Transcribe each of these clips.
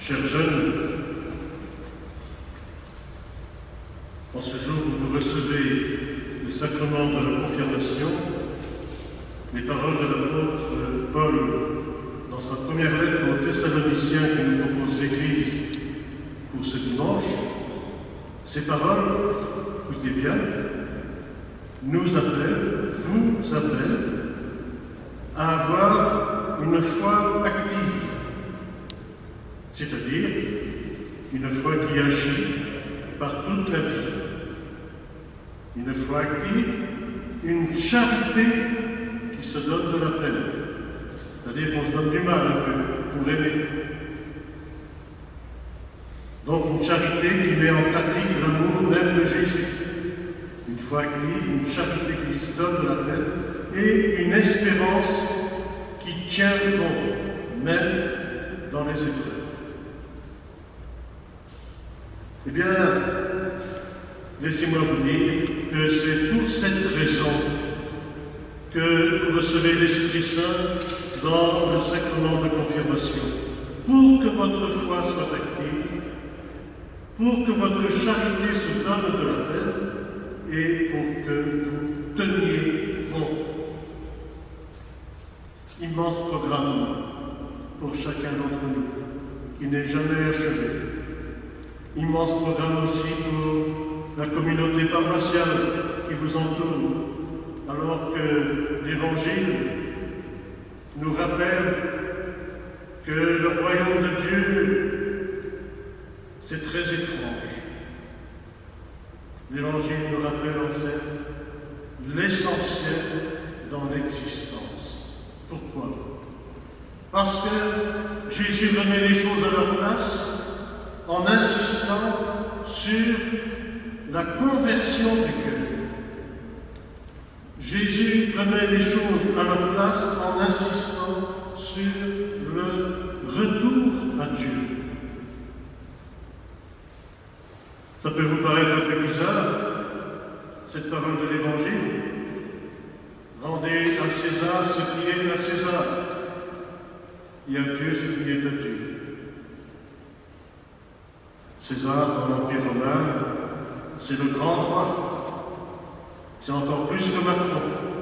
Chers jeunes, en ce jour où vous recevez le sacrement de la confirmation, les paroles de l'apôtre Paul dans sa première lettre aux Thessaloniciens que nous propose l'Église pour ce dimanche, ces paroles, écoutez bien, nous appellent, vous appellent à avoir une foi active, c'est-à-dire une foi qui agit par toute la vie. Une foi active, une charité qui se donne de la peine, c'est-à-dire qu'on se donne du mal un peu pour aimer. Donc une charité qui met en pratique l'amour même de Jésus. Une foi active, une charité qui se donne de la peine et une espérance qui tient bon, même dans les épreuves. Eh bien, laissez-moi vous dire que c'est pour cette raison que vous recevez l'Esprit Saint dans le sacrement de confirmation, pour que votre foi soit active, pour que votre charité se donne de la peine et pour que vous teniez bon. Immense programme pour chacun d'entre nous, qui n'est jamais achevé. Immense programme aussi pour la communauté paroissiale qui vous entoure, alors que l'Évangile nous rappelle que le royaume de Dieu, c'est très étrange. L'Évangile nous rappelle en fait l'essentiel dans l'existence. Pourquoi? Parce que Jésus remet les choses à leur place en insistant sur la conversion du cœur. Jésus remet les choses à leur place en insistant sur le retour à Dieu. Ça peut vous paraître un peu bizarre, cette parole de l'Évangile. Rendez à César ce qui est à César, et à Dieu ce qui est à Dieu. César, dans l'Empire romain, c'est le grand roi. C'est encore plus que Macron.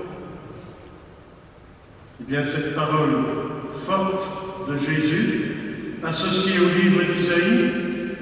Eh bien, cette parole forte de Jésus, associée au livre d'Isaïe,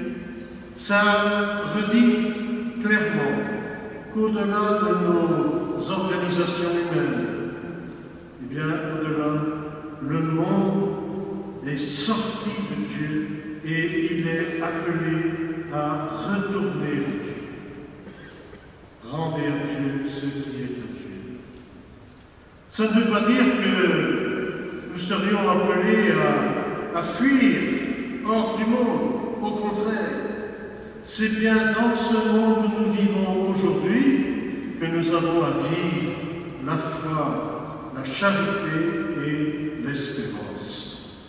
ça redit clairement qu'au-delà de nos organisations humaines, eh bien, au-delà, le monde est sorti de Dieu et il est appelé à retourner à Dieu. Rendez à Dieu ce qui est à Dieu. Ça ne veut pas dire que nous serions appelés à fuir hors du monde. Au contraire, c'est bien dans ce monde où nous vivons aujourd'hui que nous avons à vivre la foi, la charité et l'espérance.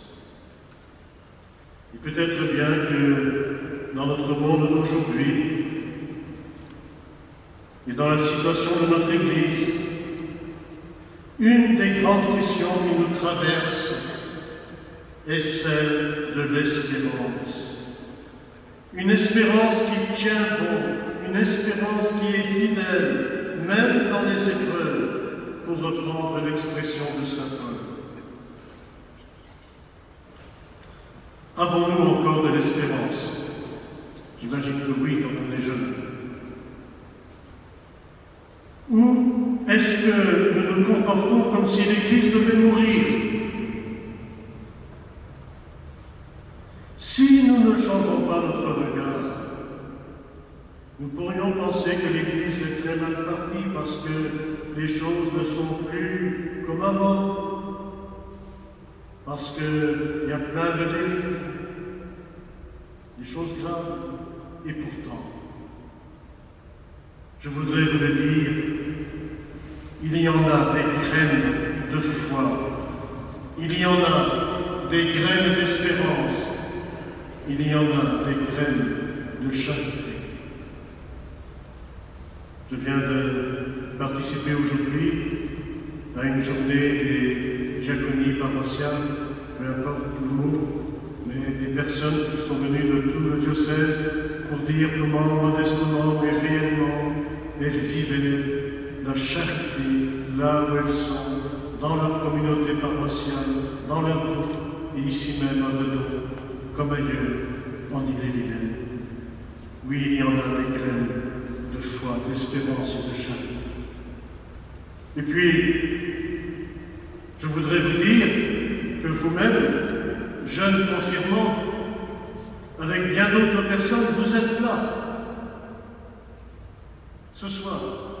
Et peut-être bien que dans notre monde d'aujourd'hui et dans la situation de notre Église, une des grandes questions qui nous traverse est celle de l'espérance. Une espérance qui tient bon, une espérance qui est fidèle, même dans les épreuves, pour reprendre l'expression de saint Paul. Avons-nous encore de l'espérance? J'imagine que oui, quand on est jeune. Ou est-ce que nous nous comportons comme si l'Église devait mourir? Si nous ne changeons pas notre regard, nous pourrions penser que l'Église est très mal partie parce que les choses ne sont plus comme avant, parce qu'il y a plein de dérives, des choses graves, et pourtant, je voudrais vous le dire, il y en a des graines de foi, il y en a des graines d'espérance, il y en a des graines de charité. Je viens de participer aujourd'hui à une journée des diaconies paroissiales, peu importe le mot, mais des personnes qui sont venues de tout le diocèse pour dire comment modestement et réellement elles vivaient la charité là où elles sont, dans leur communauté paroissiale, dans leur groupe, et ici même à Redon, comme ailleurs, en Ille-et-Vilaine. Oui, il y en a des graines de foi, d'espérance et de charité. Et puis, je voudrais vous dire que vous-même, jeunes confirmants, avec bien d'autres personnes, vous êtes là, ce soir.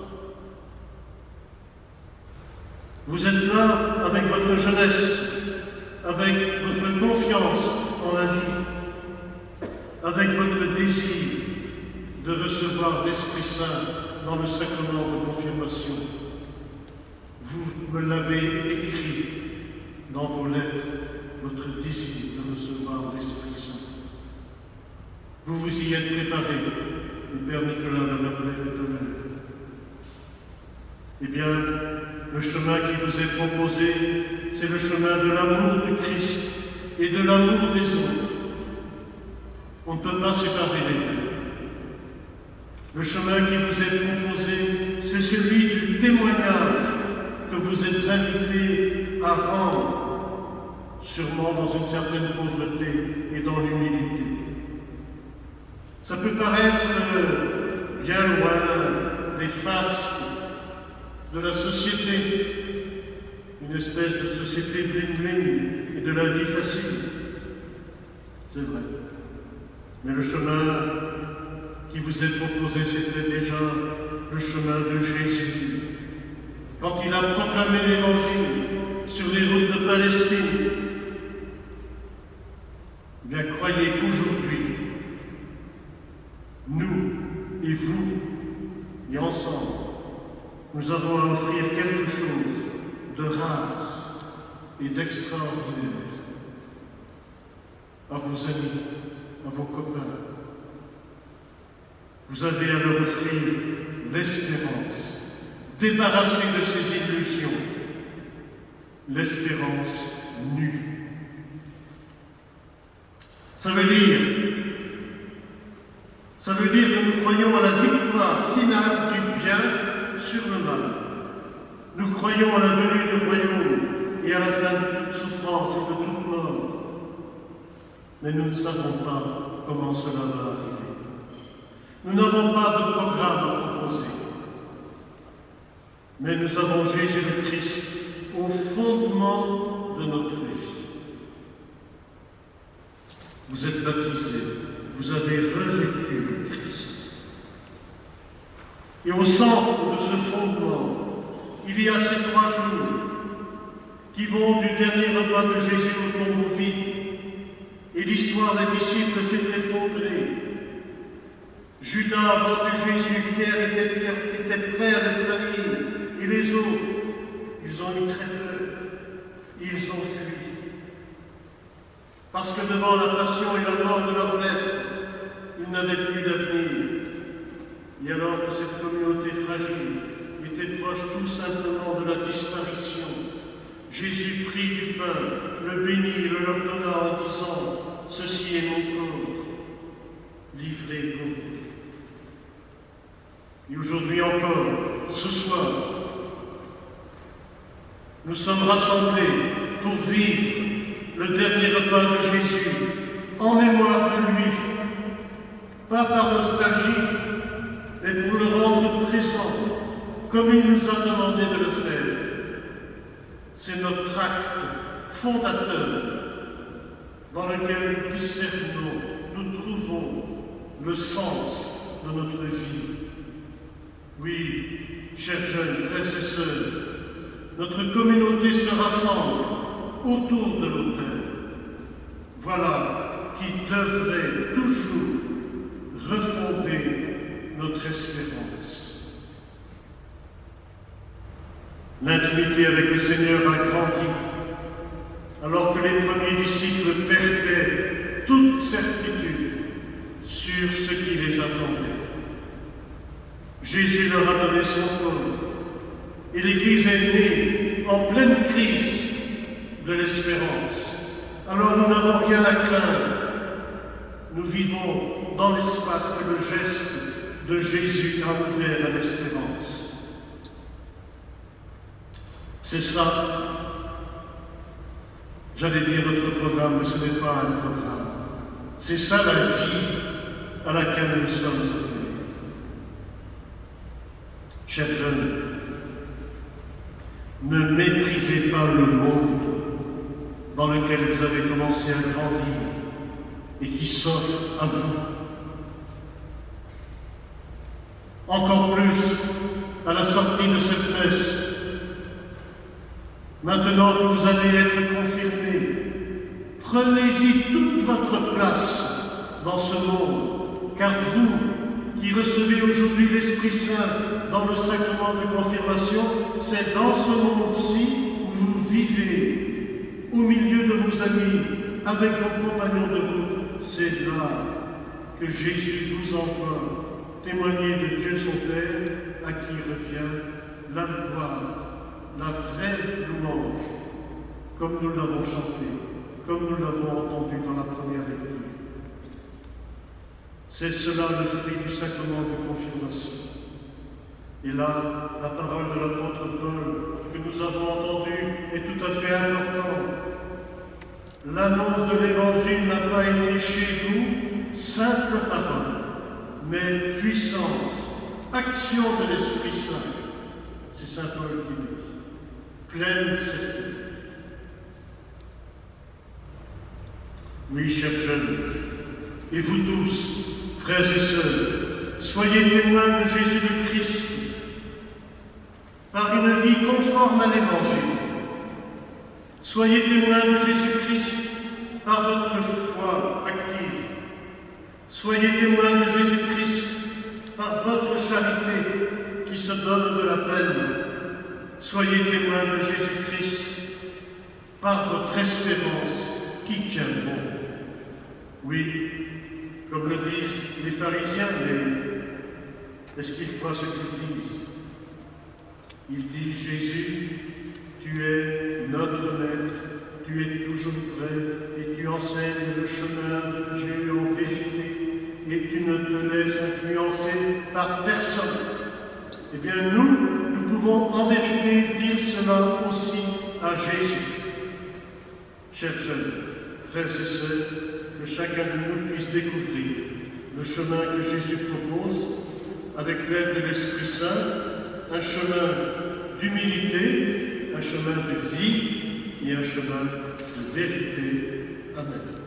Vous êtes là avec votre jeunesse, avec votre confiance en la vie, avec votre désir de recevoir l'Esprit Saint dans le sacrement de confirmation. Vous me l'avez écrit dans vos lettres, votre désir de recevoir l'Esprit Saint. Vous vous y êtes préparé, le Père Nicolas le rappelait tout à l'heure. Eh bien, le chemin qui vous est proposé, c'est le chemin de l'amour du Christ et de l'amour des autres. On ne peut pas séparer les deux. Le chemin qui vous est proposé, c'est celui du témoignage que vous êtes invités à rendre, sûrement dans une certaine pauvreté et dans l'humilité. Ça peut paraître bien loin des fastes de la société, une espèce de société bling-bling et de la vie facile. C'est vrai. Mais le chemin qui vous est proposé, c'était déjà le chemin de Jésus. Quand il a proclamé l'Évangile sur les routes de Palestine, eh bien croyez qu'aujourd'hui, nous et vous, et ensemble, nous avons à offrir quelque chose de rare et d'extraordinaire à vos amis, à vos copains. Vous avez à leur offrir l'espérance, débarrassée de ces illusions, l'espérance nue. Ça veut dire que nous croyons à la victoire finale du bien sur le mal. Nous croyons à la venue du royaume et à la fin de toute souffrance et de toute mort. Mais nous ne savons pas comment cela va arriver. Nous n'avons pas de programme à proposer. Mais nous avons Jésus le Christ au fondement de notre vie. Vous êtes baptisés, vous avez revêtu le Christ. Et au centre de ce fondement, il y a ces 3 jours qui vont du dernier repas de Jésus au tombeau vide. Et l'histoire des disciples s'est effondrée. Judas a vendu Jésus, Pierre était prêt à le trahir. Et les autres, ils ont eu très peur. Ils ont fui. Parce que devant la passion et la mort de leur maître, ils n'avaient plus d'avenir. Et alors que cette communauté fragile était proche tout simplement de la disparition, Jésus prit du pain, le bénit, le leur donna en disant « Ceci est mon corps, livré pour vous ». Et aujourd'hui encore, ce soir, nous sommes rassemblés pour vivre le dernier repas de Jésus en mémoire de lui, pas par nostalgie, mais pour le rendre présent, comme il nous a demandé de le faire. C'est notre acte fondateur dans lequel nous discernons, nous trouvons le sens de notre vie. Oui, chers jeunes, frères et sœurs, notre communauté se rassemble autour de l'autel. Voilà qui devrait toujours refonder notre espérance. L'intimité avec le Seigneur a grandi, alors que les premiers disciples perdaient toute certitude sur ce qui les attendait. Jésus leur a donné son corps, et l'Église est née en pleine crise de l'espérance, alors nous n'avons rien à craindre. Nous vivons dans l'espace que le geste de Jésus a ouvert à l'espérance. C'est ça, j'allais dire notre programme, mais ce n'est pas un programme. C'est ça la vie à laquelle nous sommes appelés. Chers jeunes, ne méprisez pas le monde dans lequel vous avez commencé à grandir et qui s'offre à vous. Encore plus à la sortie de cette messe, maintenant que vous allez être confirmés, prenez-y toute votre place dans ce monde, car vous qui recevez aujourd'hui l'Esprit Saint dans le sacrement de confirmation, c'est dans ce monde-ci où vous vivez, au milieu de vos amis, avec vos compagnons de route. C'est là que Jésus vous envoie témoigner de Dieu son Père, à qui revient la gloire, la vraie louange, comme nous l'avons chanté, comme nous l'avons entendu dans la première lecture. C'est cela le fruit du sacrement de confirmation. Et là, la parole de l'apôtre Paul que nous avons entendue est tout à fait importante. L'annonce de l'Évangile n'a pas été chez vous simple parole, mais puissance, action de l'Esprit Saint. C'est saint Paul qui dit, pleine certitude. Oui, chers jeunes, et vous tous, frères et sœurs, soyez témoins de Jésus le Christ par une vie conforme à l'Évangile. Soyez témoins de Jésus-Christ par votre foi active. Soyez témoins de Jésus-Christ par votre charité qui se donne de la peine. Soyez témoins de Jésus-Christ par votre espérance qui tient bon. Oui, comme le disent les pharisiens, mais est-ce qu'ils croient ce qu'ils disent? Ils disent, Jésus, tu es notre maître, tu es toujours vrai, et tu enseignes le chemin de Dieu en vérité, et tu ne te laisses influencer par personne. Eh bien, nous pouvons en vérité dire cela aussi à Jésus. Chers jeunes, frères et sœurs, que chacun de nous puisse découvrir le chemin que Jésus propose, avec l'aide de l'Esprit Saint, un chemin d'humilité, un chemin de vie et un chemin de vérité. Amen.